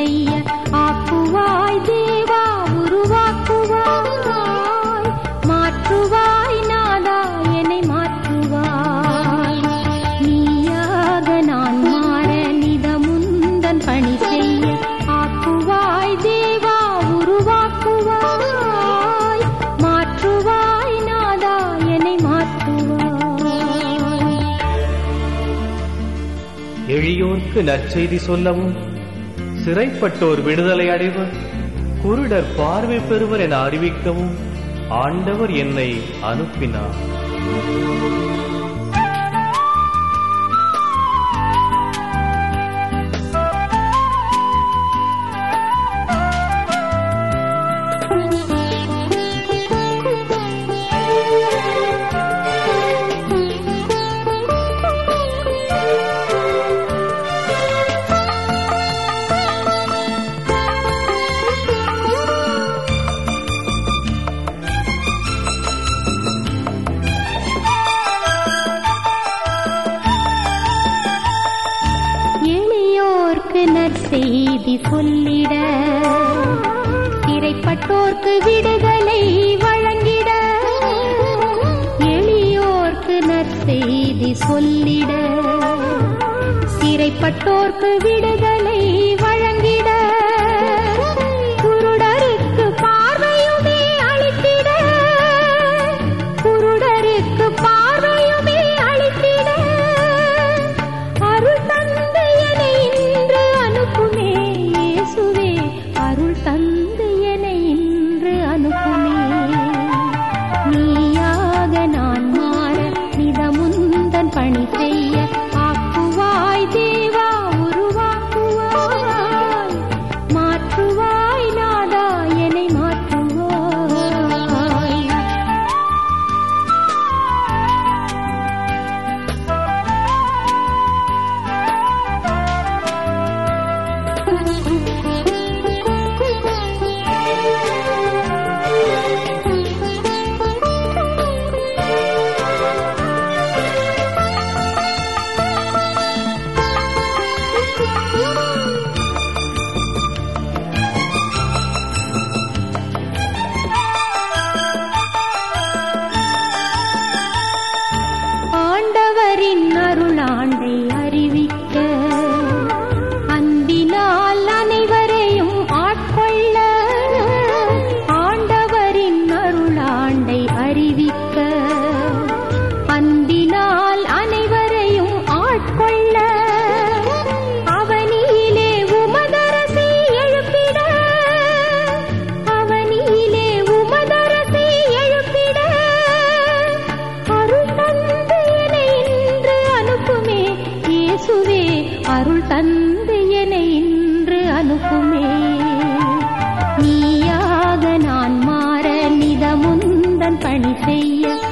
செய்ய ஆக்குவாய் தேவா உருவாக்குவாய், மாற்றுவாய் நாதா என்னை மாற்றுவாய். நீயாக நான் மாற நிதமுந்தன் பணி செய்ய ஆக்குவாய் தேவா உருவாக்குவாய், மாற்றுவாய் நாதா என்னை மாற்றுவாய். எளியோர்க்கு நற்செய்தி சொல்லவும், சிறைப்பட்டோர் விடுதலை அடைவர், குருடர் பார்வை பெறுவர் என அறிவிக்கவும் ஆண்டவர் என்னை அனுப்பினார். நற்செய்தி சொல்லிட, சிறைப்பட்டோர்க்கு விடுதலை வழங்கிட. எளியோர்க்கு நற்செய்தி சொல்லிட, சிறைப்பட்டோர்க்கு விடுதலை வழங்கிட. குருடருக்கு பார்வையுமே அளித்திட, குருடருக்கு பார்வையுமே அளித்திட. அருள் தந்தை என்னை இன்று அனுப்புமே இயேசுவே, அருள் தந்தை என்னை இன்று அனுப்புமே. நீயாக நான் மாற நிதமுந்தன் பணி செய்ய ஆக்குவாய் தேவா உருவாக்குவாய், மாற்றுவாய் நாதா என்னை மாற்றுவாய். ஆண்டவரின் அருளாண்டை அறிவிக்க, அன்பினால் அனைவரையும் ஆட்கொள்ள. ஆண்டவரின் அருளாண்டை அறிவிக்க, அன்பினால் அனைவரையும் ஆட்கொள்ள. அவனியிலே உமதரசை எழுப்பிட, அவனியிலே உமதரசை எழுப்பிட. அருள் தந்தை என்னை இன்று அனுப்புமே இயேசுவே, அருள் தந்தை என்னை இன்று அனுப்புமே. நீயாக நான் மாற நிதமுந்தன் பணி செய்ய